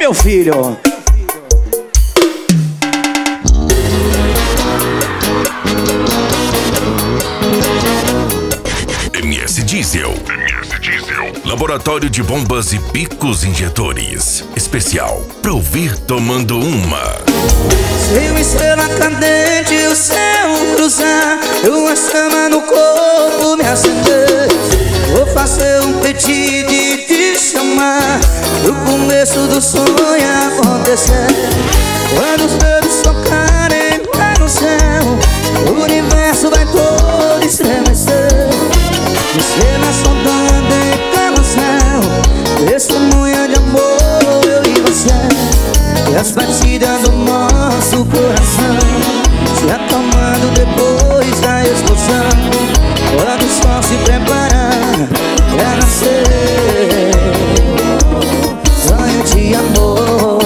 meu filho. MS Diesel. Laboratório de bombas e picos injetores. Especial pra ouvir tomando uma. Se uma estrela cadente o céu cruzar, uma chama no corpo me acender, vou fazer um pedido e te chamar no começo do sonho acontecer. Quando os dedos tocarem lá no céu, o universo vai todo estremecer. Estrelas sondando em carrossel, testemunha de amor, eu e você. E as batidas do nosso coração se acalmando depois da explosão, quando o sol se prepara pra nascer. Sonho de amor.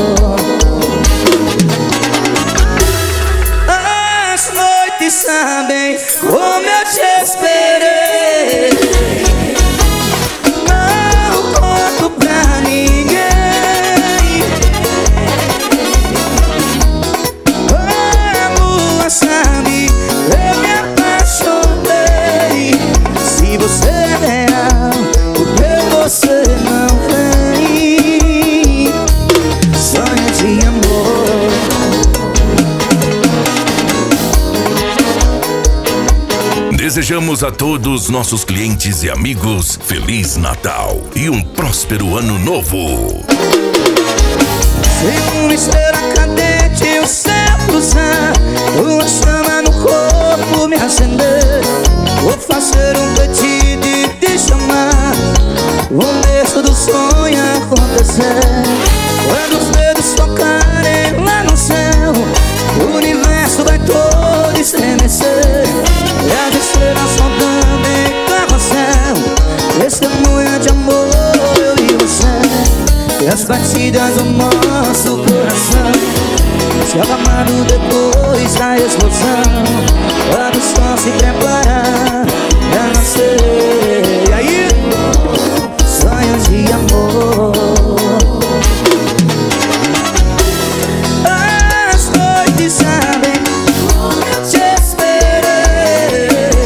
As noites sabem como eu te esperei. Não conto pra ninguém. A lua sabe, eu me apaixonei. Se você é real, por que você não vem? Sonho de amor. Desejamos a todos nossos clientes e amigos Feliz Natal e um próspero Ano Novo. Se uma estrela cadente o céu cruzar, uma chama no corpo me acender, vou fazer um pedido e te chamar o começo do sonho acontecer. Quando os dedos tocarem lá no céu, o universo vai todo estremecer. E as estrelas sondando em carrossel, testemunha de amor, eu e você. E as batidas do nosso coração se acalmando depois da explosão, quando o sol se prepara pra nascer. E aí? Sonhos de amor. As noites sabem como eu te esperei.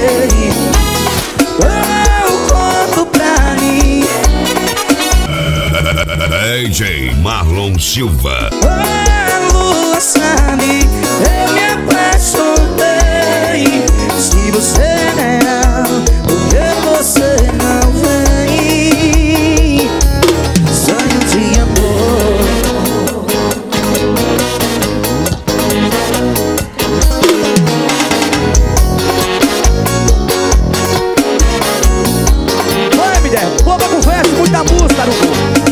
Eu conto pra ninguém. DJ Marlon Silva. A lua sabe, eu me apaixonei. Se você é real, por que você não vem? Sonho de amor. Oi, me der, boa conversa, muita música no